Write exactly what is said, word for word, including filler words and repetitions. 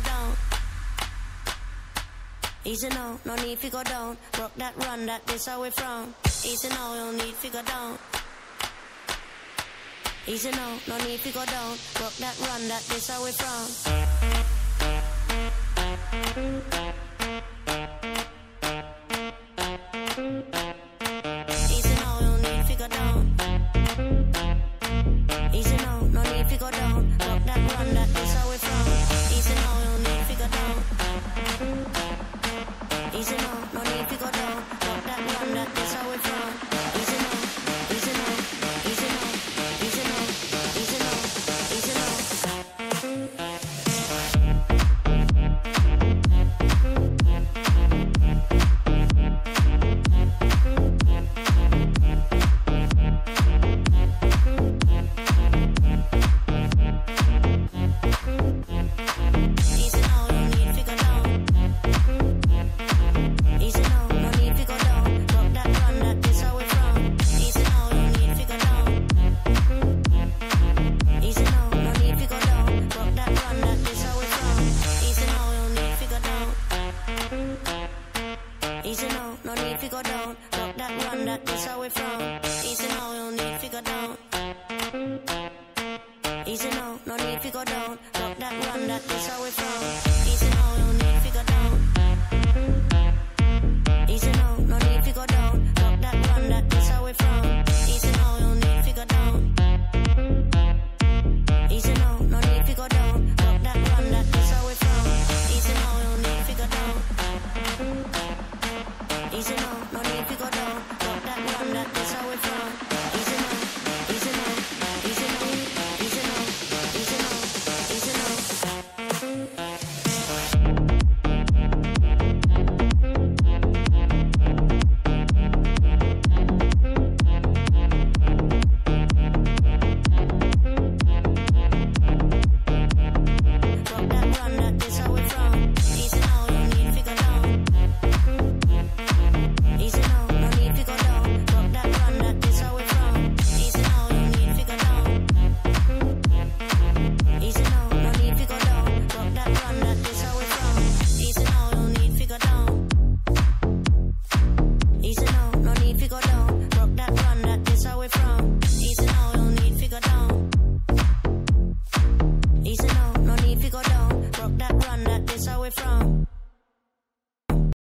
down. Easy now, no need to go down. Rock that run, that this how we from. Easy now, no need to go down. Easy now, no need to go down. Rock that run, that this how we from. Easy now, no need to go down. Easy now, no need to go down. Rock that run, that this how we from. Easy now, no need to go down. Easy now, no need to go down. Rock that run, that this how we from. Easy now, easy now, easy now, easy now, easy now, easy now. Easy now, no need to go down. Easy now, no need to go down. Rock that run, that this how we from. Easy now, no need to go down. Easy now, no need to go down. Rock that run, that this how we from. Easy now, no need to go down. Easy now, no need to go down. Rock that run, that this how we from. Easy now, no need to go down. Easy now, no need to go down. Rock that run, that this how we from.